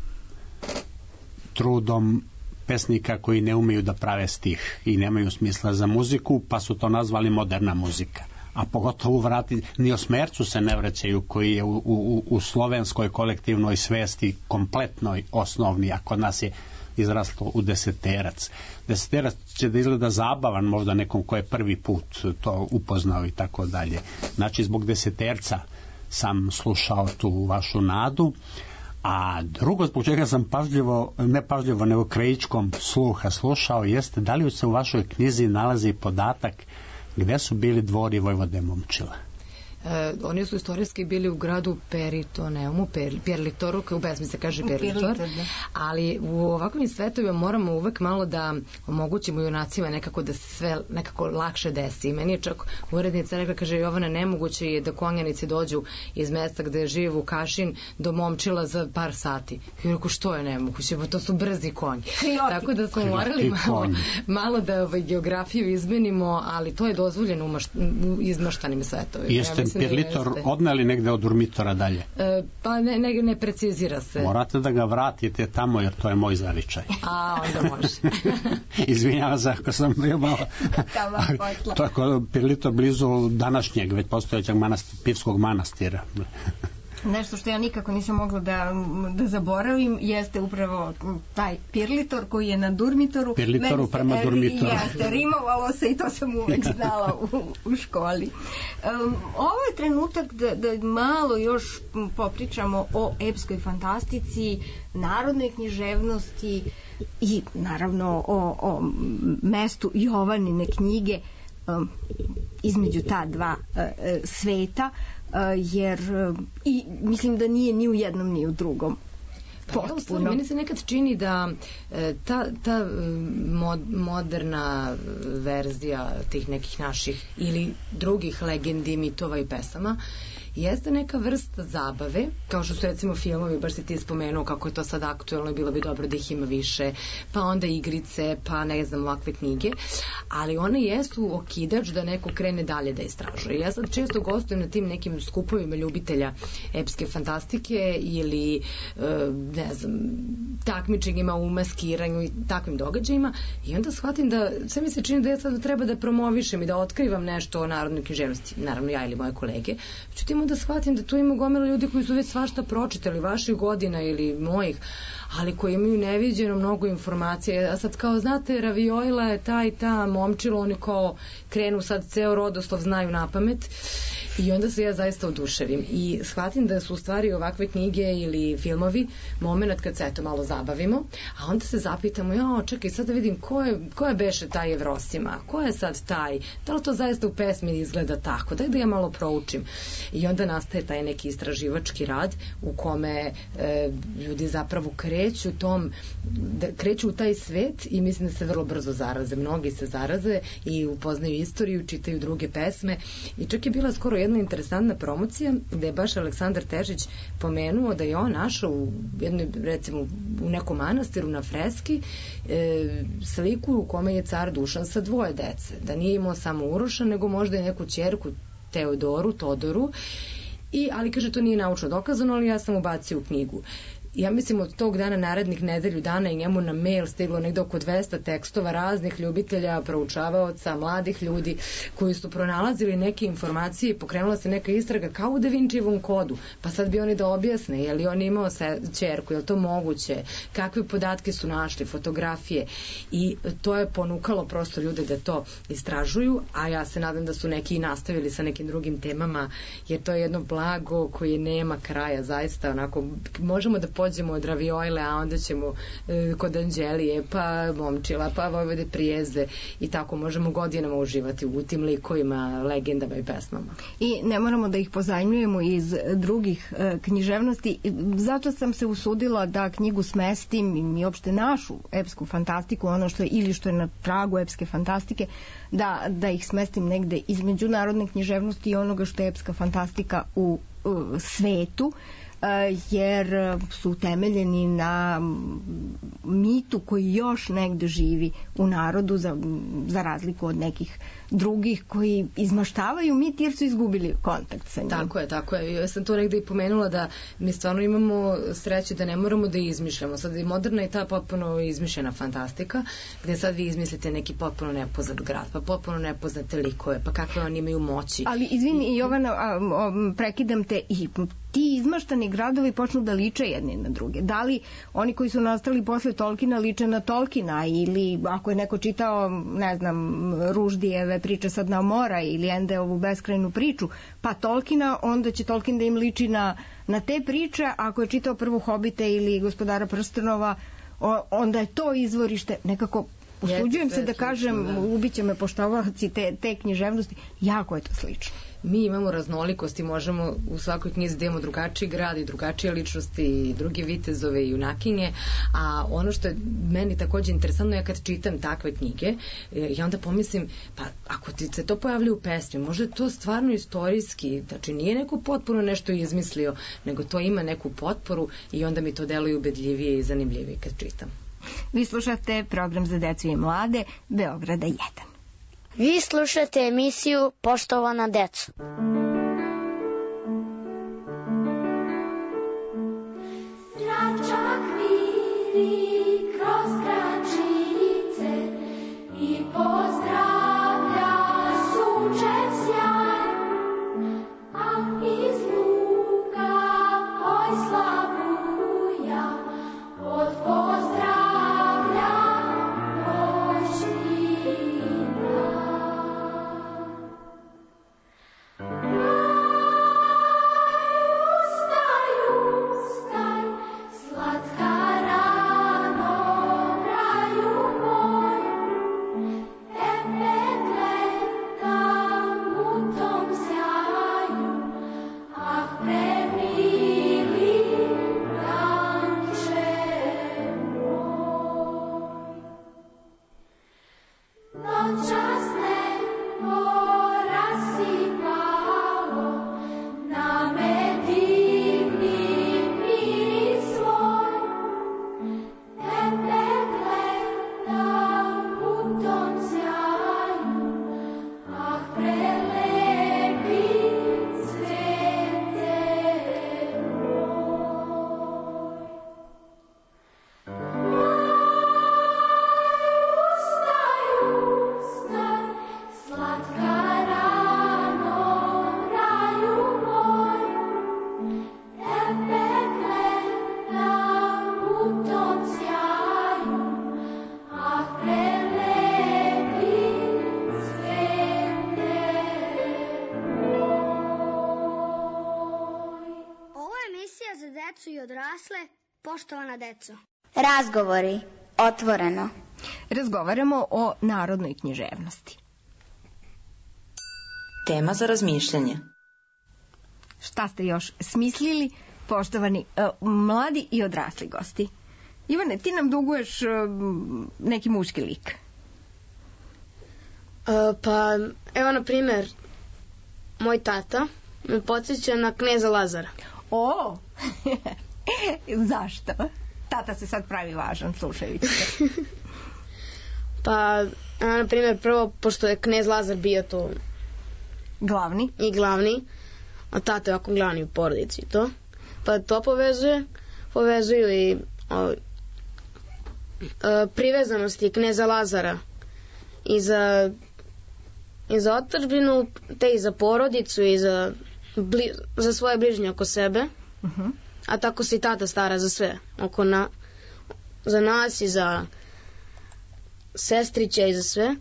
[SPEAKER 8] trudom pesnika koji ne umeju da prave stih i nemaju smisla za muziku, pa su to nazvali moderna muzika. A pogotovo ni Osmercu se ne vraćaju, koji je u slovenskoj kolektivnoj svesti kompletnoj osnovni, a kod nas je izraslo u deseterac. Deseterac će da izgleda zabavan možda nekom ko je prvi put to upoznao i tako dalje. Znači, zbog deseterca sam slušao tu vašu nadu, a drugo zbog čega sam ne pažljivo, nego krajičkom sluha slušao, jeste da li se u vašoj knjizi nalazi podatak gde su bili dvori Vojvode Momčila?
[SPEAKER 6] Oni su istorijski bili u gradu Peritoneumu, Perlitoru, koji u pesmi se kaže Perlitor, ali u ovakvim svetovima moramo uvek malo da omogućimo junacima nekako da se sve nekako lakše desi. Meni je čak urednica rekla, kaže, Jovana, nemoguće je da konjanici dođu iz mesta gde žive Vukašin do Momčila za par sati. I rekao, što je nemoguće? To su brzi konji. Tako da smo morali malo da geografiju izmenimo, ali to je dozvoljeno u izmaštanim svetovima.
[SPEAKER 8] Jeste Pirlitor odneli negde od Durmitora dalje?
[SPEAKER 6] Pa ne precizira se.
[SPEAKER 8] Morate da ga vratite tamo, jer to je moj zavičaj.
[SPEAKER 6] A, onda može.
[SPEAKER 8] Izvinjavam se ako sam bio malo... To je Pirlitor blizu današnjeg, već postojećeg Pivskog manastira.
[SPEAKER 9] Nešto što ja nikako nisam mogla da zaboravim jeste upravo taj Pirlitor koji je na Durmitoru.
[SPEAKER 8] Pirlitoru prema Durmitoru.
[SPEAKER 9] Jeste, rimovalo se i to sam uvek znala u školi. Ovo je trenutak da malo još popričamo o epskoj fantastici, narodnoj književnosti i naravno o mestu Jovanine knjige između ta dva sveta, jer i mislim da nije ni u jednom ni u drugom potpuno.
[SPEAKER 6] Meni se nekad čini da ta moderna verzija tih nekih naših ili drugih legendi, mitova i pesama jeste neka vrsta zabave, kao što su recimo filmovi, baš si ti spomenuo kako je to sad aktuelno i bilo bi dobro da ih ima više, pa onda igrice, pa ne znam, ovakve knjige, ali one jesu okidač da neko krene dalje da istražuje. Ja sad često gostujem na tim nekim skupovima ljubitelja epske fantastike ili ne znam, takmičenjima u maskiranju i takvim događajima i onda shvatim da sve mi se čini da ja sad treba da promovišem i da otkrivam nešto o narodnoj književnosti, naravno ja ili moje kolege. Međutim, da shvatim da tu ima gomila ljudi koji su već svašta pročitali, vaših godina ili mojih, ali koji imaju neviđeno mnogo informacija. A sad kao, znate, Ravijojla je ta i ta, Momčilo, oni kao krenu sad ceo rodoslov znaju na pamet i onda se ja zaista oduševim i shvatim da su u stvari ovakve knjige ili filmovi moment kad se eto malo zabavimo, a onda se zapitamo, čekaj, sad da vidim ko je beše taj Evrosima, ko je sad taj, da li to zaista u pesmi izgleda tako, daj da ja malo proučim. I onda nastaje taj neki istraživački rad u kome ljudi zapravo kreću u taj svet i mislim da se vrlo brzo zaraze. Mnogi se zaraze i upoznaju istoriju, čitaju druge pesme i čak je bila skoro jedna interesantna promocija gde je baš Aleksandar Tešić pomenuo da je on našao u jednoj, recimo, u nekom manastiru na freski sliku u kome je car Dušan sa 2 dece. Da nije imao samo Uroša, nego možda i neku ćerku Todoru, ali kaže to nije naučno dokazano, ali ja sam ubacio u knjigu. Ja mislim od tog dana narednih nedelju dana i njemu na mail stiglo negde oko 200 tekstova raznih ljubitelja, proučavaoca, mladih ljudi koji su pronalazili neke informacije i pokrenula se neka istraga kao u Da Vincijevom kodu. Pa sad bi oni da objasne je li on imao ćerku, je li to moguće, kakve podatke su našli, fotografije i to je ponukalo prosto ljude da to istražuju, a ja se nadam da su neki i nastavili sa nekim drugim temama, jer to je jedno blago koje nema kraja, zaista onako možemo da pođemo od Raviojle, a onda ćemo kod Anđelije, pa Momčila, pa Vojvode Prijezde i tako možemo godinama uživati u tim likovima, legendama i pesmama.
[SPEAKER 9] I ne moramo da ih pozajmljujemo iz drugih književnosti. Zato sam se usudila da knjigu smestim i uopšte našu epsku fantastiku, ono što je ili što je na tragu epske fantastike, da ih smestim negde između narodne književnosti i onoga što je epska fantastika u svetu, jer su utemeljeni na mitu koji još negde živi u narodu, za razliku od nekih drugih koji izmaštavaju mit jer su izgubili kontakt sa njim.
[SPEAKER 6] Tako je. Ja sam to negde i pomenula da mi stvarno imamo sreće da ne moramo da izmišljamo. Sad je moderna i ta potpuno izmišljena fantastika, gde sad vi izmislite neki potpuno nepoznat grad, pa potpuno nepoznate likove, pa kakve oni imaju moći.
[SPEAKER 9] Ali izvini, Jovana, prekidam te, i ti izmaštani gradovi počnu da liče jedni na druge. Da li oni koji su nastali posle Tolkiena liče na Tolkiena, ili ako je neko čitao, ne znam, Ruždijeve priče Sadna mora ili Endeovu beskrajnu priču, pa Tolkiena, onda će Tolkien da im liči na te priče. Ako je čitao prvo Hobite ili Gospodara prstenova, onda je to izvorište nekako. Usuđujem se da kažem, ubiće me poštovalaci te književnosti, jako je to slično.
[SPEAKER 6] Mi imamo raznolikost i možemo u svakoj knjizi da imamo drugačiji grad i drugačije ličnosti i druge vitezove i junakinje, a ono što je meni takođe interesantno, ja kad čitam takve knjige, ja onda pomislim, pa ako ti se to pojavlja u pesmi, možda je to stvarno istorijski, znači nije neko potpuno nešto izmislio, nego to ima neku potporu i onda mi to deluje ubedljivije i zanimljivije kad čitam.
[SPEAKER 9] Vi slušate program za decu i mlade Beograda 1.
[SPEAKER 1] Vi slušate emisiju Poštovana deco.
[SPEAKER 10] Zračak viri kroz grančice i pozdravlja sunčev sjaj, a iz luka oj slavuja od pozdravlja
[SPEAKER 2] Poštovana deco.
[SPEAKER 1] Razgovori. Otvoreno.
[SPEAKER 9] Razgovaramo o narodnoj književnosti.
[SPEAKER 7] Tema za razmišljanje.
[SPEAKER 9] Šta ste još smislili, poštovani mladi i odrasli gosti? Ivane, ti nam duguješ neki muški lik.
[SPEAKER 5] Pa, evo na primjer, moj tata me podsjeća na kneza Lazara.
[SPEAKER 9] O! Zašto? Tata se sad pravi važan, slušajući se.
[SPEAKER 5] Pa, na primjer, prvo, pošto je knez Lazar bio to
[SPEAKER 9] glavni,
[SPEAKER 5] a tata je ovako glavni u porodici i to, pa to povezuju i privezanosti kneza Lazara i za otadžbinu, te i za porodicu i za svoje bližnje oko sebe. A tako se i tata stara za sve, za nas i za sestrića i za sve.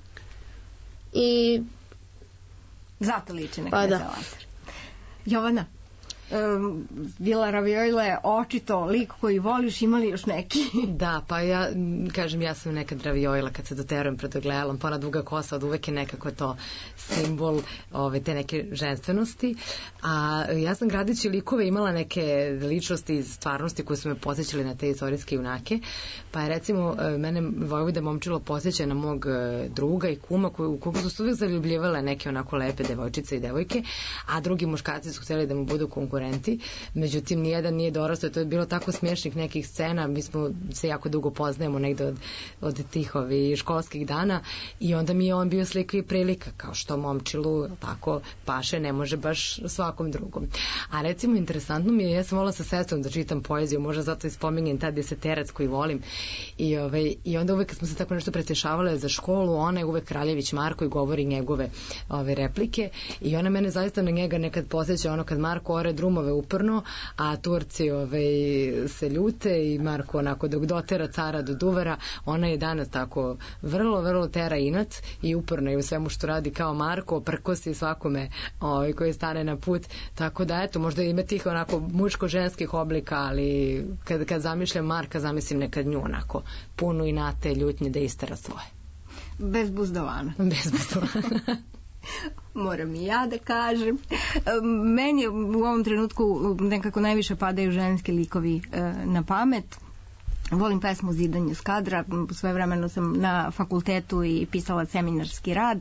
[SPEAKER 5] I
[SPEAKER 9] zato liči na kneza Lazar. Jovana? Vila Raviola je očito lik koji voliš, imali još neki?
[SPEAKER 6] Da, pa ja kažem, ja sam nekad Raviola kad se doterujem pred ogledalom, pa ona duga kosa od uvek je nekako to simbol te neke ženstvenosti, a ja sam gradeći likove imala neke ličnosti iz stvarnosti koje su me podsjećali na te istorijske junake, pa je recimo mene Vojvode Momčilo podsjeća na mog druga i kuma u koga su uvijek zaljubljivale neke onako lepe devojčice i devojke, a drugi muškarci su htjeli da mu budu konkurenti, međutim nijedan nije dorastao, to je bilo tako smiješnih nekih scena, mi smo se jako dugo poznajemo negde od tih školskih dana i onda mi je on bio slika i prilika, kao što Momčilu tako paše, ne može baš svakom drugom. A recimo interesantno mi je, ja sam volila sa sestrom da čitam poeziju, možda zato i spominjem tad deseterac koji volim i onda uvek kad smo se tako nešto pretješavale za školu, ona je uvek Kraljević Marko i govori njegove replike i ona mene zaista na njega nekad posjeća ono kad Marko ore drumove uporno, a Turci se ljute i Marko onako dok dotera cara do duvara, ona je danas tako vrlo, vrlo tera inat i uporno i u svemu što radi kao Marko, prkosi svakome koji stane na put, tako da eto, možda ima tih onako muško-ženskih oblika, ali kad zamišljam Marka, zamislim nekad nju onako punu inate, ljutnje da istera svoje.
[SPEAKER 9] Bez buzdovana.
[SPEAKER 6] Bez buzdovana.
[SPEAKER 9] Moram i ja da kažem. Meni u ovom trenutku nekako najviše padaju ženski likovi na pamet. Volim pesmu Zidanje skadra, svojevremeno sam na fakultetu i pisala seminarski rad.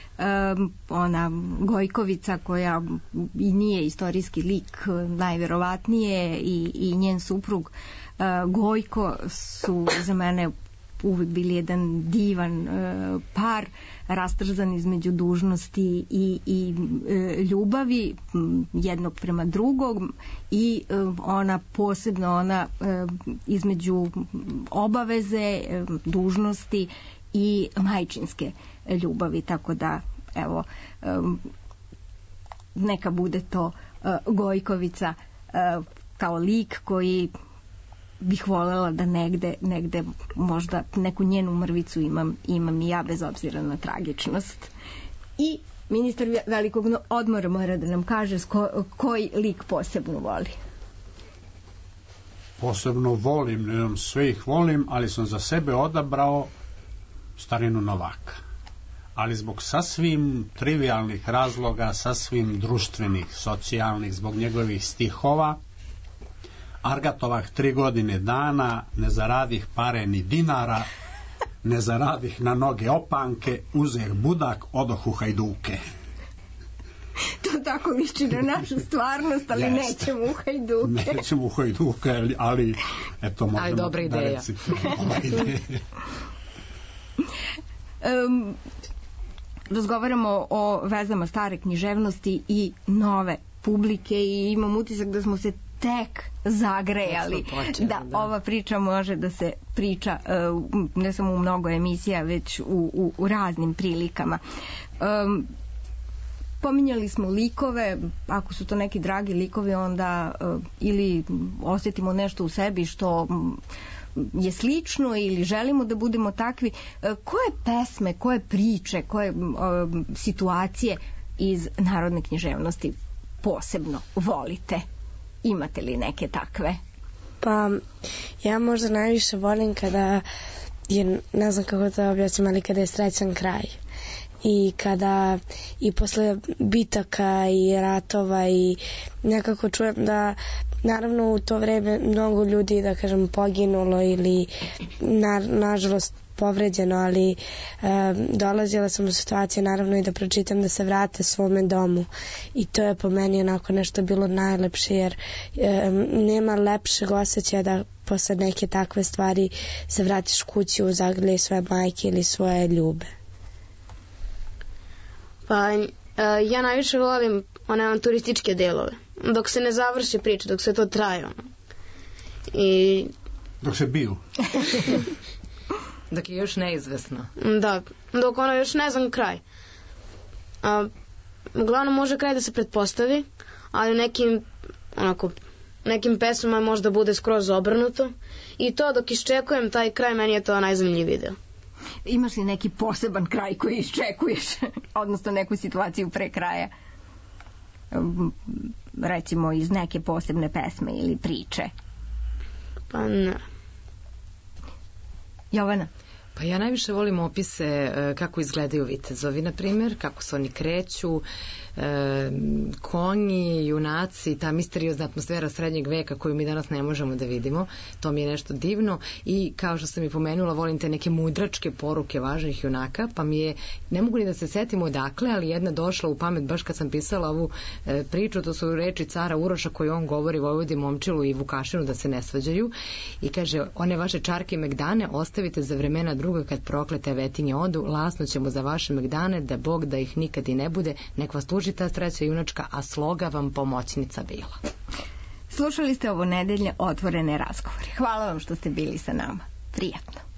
[SPEAKER 9] Ona Gojkovica koja i nije istorijski lik najverovatnije i njen suprug Gojko su za mene uvijek bili jedan divan par, rastrzan između dužnosti i ljubavi jednog prema drugom i ona posebno između obaveze, dužnosti i majčinske ljubavi, tako da evo neka bude to Gojkovica kao lik koji bih voljela da negde možda neku njenu mrvicu imam i ja, bez obzira na tragičnost. I ministar velikog odmora mora da nam kaže koji lik posebno voli.
[SPEAKER 8] Posebno volim, ne znam, sve ih volim, ali sam za sebe odabrao starinu Novaka. Ali zbog sasvim trivialnih razloga, sasvim društvenih, socijalnih, zbog njegovih stihova, Argatovah 3 godine dana, ne zaradih pare ni dinara, ne zaradih na noge opanke, uzeh budak, odoh u hajduke.
[SPEAKER 9] To tako liči na našu stvarnost, ali nećemo u hajduke.
[SPEAKER 8] Nećemo u hajduke, ali eto možemo
[SPEAKER 6] dobra ideja.
[SPEAKER 8] Da recimo.
[SPEAKER 9] Razgovaramo o vezama stare književnosti i nove publike i imam utisak da smo se tek zagrejali, da ova priča može da se priča ne samo u mnogo emisija, već u raznim prilikama. Pominjali smo likove, ako su to neki dragi likovi, onda ili osjetimo nešto u sebi što je slično ili želimo da budemo takvi. Koje pesme, koje priče, koje situacije iz narodne književnosti posebno volite? Imate li neke takve?
[SPEAKER 4] Pa ja možda najviše volim kada je, ne znam kako to objasnim, ali kada je srećan kraj i kada i posle bitaka i ratova i nekako čujem da naravno u to vreme mnogo ljudi, da kažem, poginulo ili nažalost povređeno, ali dolazila sam u situacije naravno i da pročitam da se vrate svome domu i to je po meni onako nešto bilo najlepše, jer nema lepšeg osjećaja da posle neke takve stvari se vratiš kući u zagrljaj svoje majke ili svoje ljube.
[SPEAKER 5] Pa ja najviše volim one avanturističke delove, dok se ne završi priča, dok se to traje i
[SPEAKER 8] dok se biju.
[SPEAKER 6] Dok je još neizvesno.
[SPEAKER 5] Da, dok ono još ne znam kraj. Uglavnom može kraj da se pretpostavi, ali nekim pesmama možda bude skroz obrnuto i to dok iščekujem taj kraj, meni je to najzanimljiviji deo.
[SPEAKER 9] Imaš li neki poseban kraj koji iščekuješ, odnosno neku situaciju pre kraja? recimo iz neke posebne pesme ili priče?
[SPEAKER 5] Pa ne.
[SPEAKER 9] Jovana?
[SPEAKER 6] Pa ja najviše volim opise kako izgledaju vitezovi, na primjer, kako se oni kreću, konji, junaci, ta misteriozna atmosfera srednjeg veka koju mi danas ne možemo da vidimo, to mi je nešto divno. I kao što sam i pomenula, volim te neke mudračke poruke važnih junaka, pa mi je, ne mogu ni da se setim odakle, ali jedna došla u pamet baš kad sam pisala ovu priču, to su reči cara Uroša koji on govori Vojvodi Momčilu i Vukašinu da se ne svađaju i kaže, one vaše čarke Megdane ostavite za vremena druga kad proklete vetinje odu, lasno ćemo za vaše Megdane, da Bog da ih nikad i ne bude, nek vas tuži ta sreća junačka, a sloga vam pomoćnica bila.
[SPEAKER 9] Slušali ste ovo nedeljne otvorene razgovore. Hvala vam što ste bili sa nama. Prijatno.